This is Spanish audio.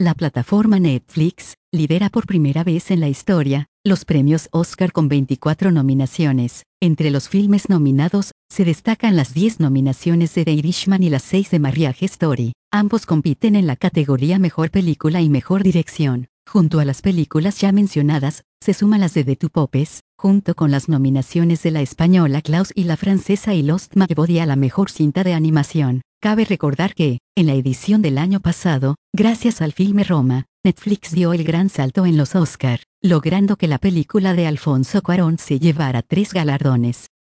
La plataforma Netflix lidera por primera vez en la historia los premios Oscar con 24 nominaciones. Entre los filmes nominados, se destacan las 10 nominaciones de The Irishman y las 6 de Marriage Story. Ambos compiten en la categoría Mejor Película y Mejor Dirección. Junto a las películas ya mencionadas, se suman las de The Two Popes, junto con las nominaciones de la española Klaus y la francesa I Lost My Body a la mejor cinta de animación. Cabe recordar que, en la edición del año pasado, gracias al filme Roma, Netflix dio el gran salto en los Oscar, logrando que la película de Alfonso Cuarón se llevara 3 galardones.